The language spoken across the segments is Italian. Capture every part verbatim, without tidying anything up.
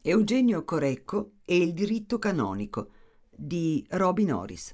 Eugenio Corecco e il diritto canonico di Robin Norris.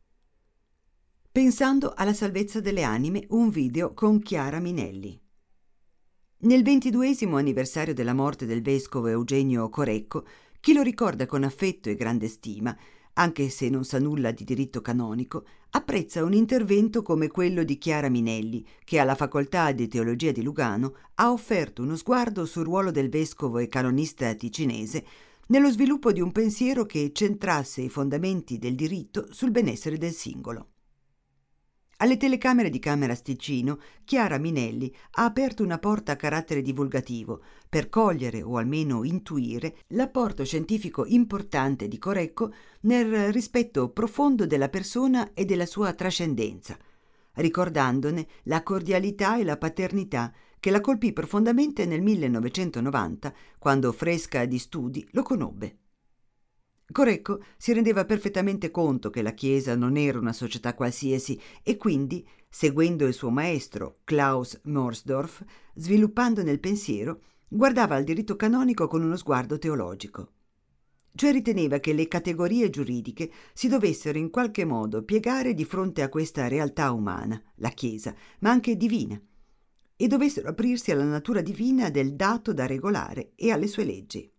Pensando alla salvezza delle anime, un video con Chiara Minelli. Nel ventiduesimo anniversario della morte del vescovo Eugenio Corecco, chi lo ricorda con affetto e grande stima, anche se non sa nulla di diritto canonico, apprezza un intervento come quello di Chiara Minelli, che alla Facoltà di Teologia di Lugano ha offerto uno sguardo sul ruolo del vescovo e canonista ticinese nello sviluppo di un pensiero che centrasse i fondamenti del diritto sul benessere del singolo. Alle telecamere di Cameras Ticino, Chiara Minelli ha aperto una porta a carattere divulgativo per cogliere o almeno intuire l'apporto scientifico importante di Corecco nel rispetto profondo della persona e della sua trascendenza, ricordandone la cordialità e la paternità che la colpì profondamente nel millenovecentonovanta, quando, fresca di studi, lo conobbe. Corecco si rendeva perfettamente conto che la Chiesa non era una società qualsiasi e quindi, seguendo il suo maestro Klaus Morsdorf, sviluppando nel pensiero, guardava al diritto canonico con uno sguardo teologico. Cioè riteneva che le categorie giuridiche si dovessero in qualche modo piegare di fronte a questa realtà umana, la Chiesa, ma anche divina, e dovessero aprirsi alla natura divina del dato da regolare e alle sue leggi.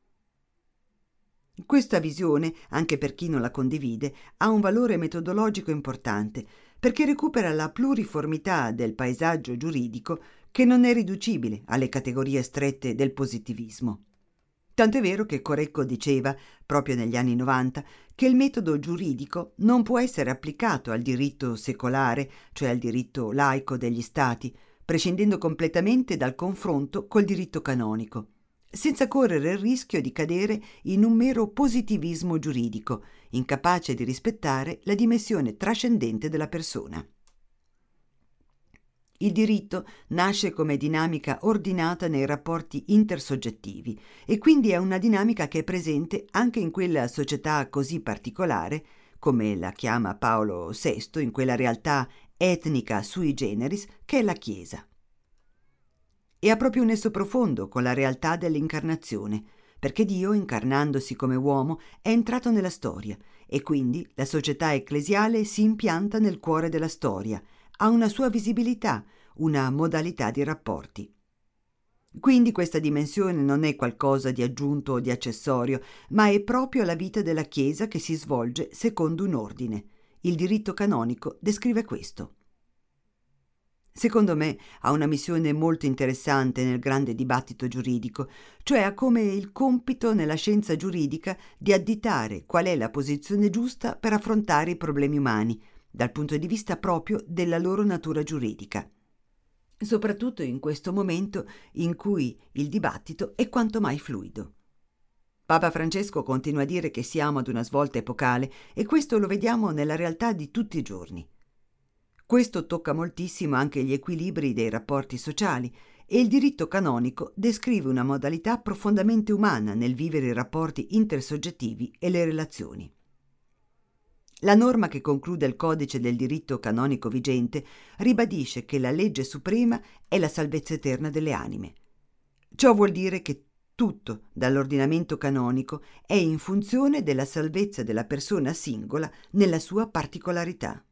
Questa visione, anche per chi non la condivide, ha un valore metodologico importante, perché recupera la pluriformità del paesaggio giuridico che non è riducibile alle categorie strette del positivismo. Tant'è vero che Corecco diceva, proprio negli anni novanta, che il metodo giuridico non può essere applicato al diritto secolare, cioè al diritto laico degli stati, prescindendo completamente dal confronto col diritto canonico, senza correre il rischio di cadere in un mero positivismo giuridico, incapace di rispettare la dimensione trascendente della persona. Il diritto nasce come dinamica ordinata nei rapporti intersoggettivi e quindi è una dinamica che è presente anche in quella società così particolare, come la chiama Paolo sesto, in quella realtà etnica sui generis che è la Chiesa. E ha proprio un nesso profondo con la realtà dell'incarnazione, perché Dio, incarnandosi come uomo, è entrato nella storia e quindi la società ecclesiale si impianta nel cuore della storia, ha una sua visibilità, una modalità di rapporti. Quindi questa dimensione non è qualcosa di aggiunto o di accessorio, ma è proprio la vita della Chiesa che si svolge secondo un ordine. Il diritto canonico descrive questo. Secondo me ha una missione molto interessante nel grande dibattito giuridico, cioè ha come il compito nella scienza giuridica di additare qual è la posizione giusta per affrontare i problemi umani, dal punto di vista proprio della loro natura giuridica. Soprattutto in questo momento in cui il dibattito è quanto mai fluido. Papa Francesco continua a dire che siamo ad una svolta epocale e questo lo vediamo nella realtà di tutti i giorni. Questo tocca moltissimo anche gli equilibri dei rapporti sociali e il diritto canonico descrive una modalità profondamente umana nel vivere i rapporti intersoggettivi e le relazioni. La norma che conclude il codice del diritto canonico vigente ribadisce che la legge suprema è la salvezza eterna delle anime. Ciò vuol dire che tutto dall'ordinamento canonico è in funzione della salvezza della persona singola nella sua particolarità.